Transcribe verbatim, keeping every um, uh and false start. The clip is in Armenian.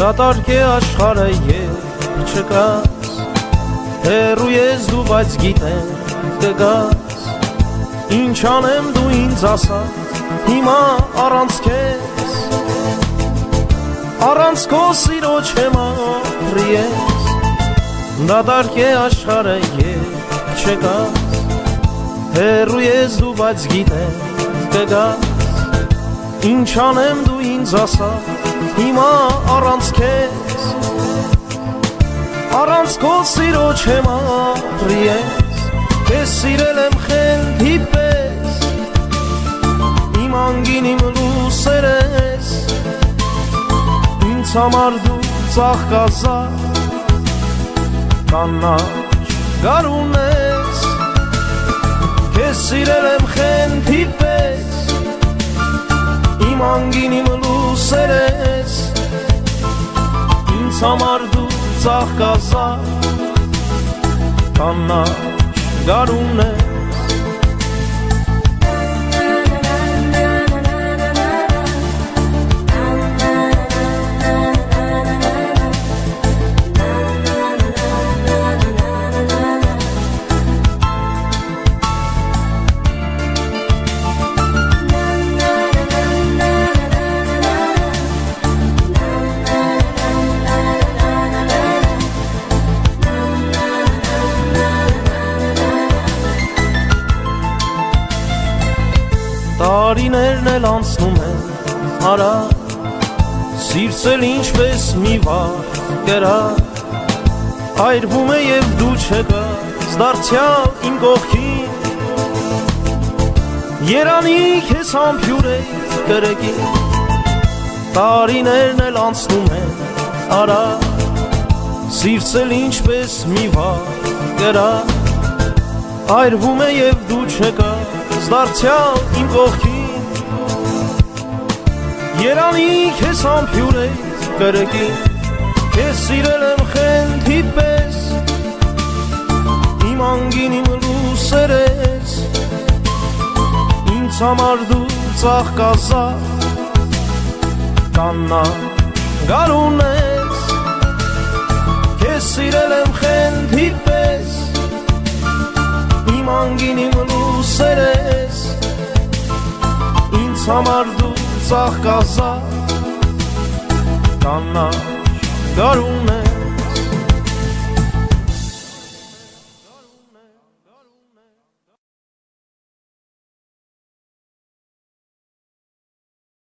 դատարկ է աշխարհը երբ չկաս, հեռու ես դու բայց գիտեմ կգաս, ինչ անեմ դու ինձ ասա հիմա առանց քեզ, առանց քո սիրո չեմ ապրի ես, դատարկ է աշխարհը երբ չկաս, հեռու ես դու բայց գիտեմ կգաս, ինչ անեմ դու ինձ ասա հիմա առանց քեզ, առանց քո սիրո չեմ ապրի ես, քեզ սիրել եմ խելքի պես, իմ անգին իմ լուսեր ես, ինձ համար դու ծաղկազարդ, կանաչ գարուն ես, քեզ սիրել եմ խելքի պես, իմ անգին իմ լուսեր ես, ինձ համար դու ծաղկազարդ, կանաչ գարուն ես, տարիներն էլ անցնում են արագ, սիրցել ինչպես մի վար կրակ, այրվում է և դու չկաս դարձյալ իմ կողքին, երանի քեզ համբյուր է կրկին, տարիներն էլ անցնում են արագ, սիրցել ինչպես մի վար կրակ, այրվում է և դու չկաս դարձյալ իմ կողքին, երանի քեզ համբյուր է կրկին, քեզ սիրել եմ խելքի պես, իմ անգին իմ լուսեր ես, ինձ համար դու ծաղկազարդ, կանաչ գարուն ես, քեզ սիրել եմ խելքի պես, իմ անգին իմ լուսեր ես, ինձ համար դու ծաղկազարդ, կանաչ գարուն ես,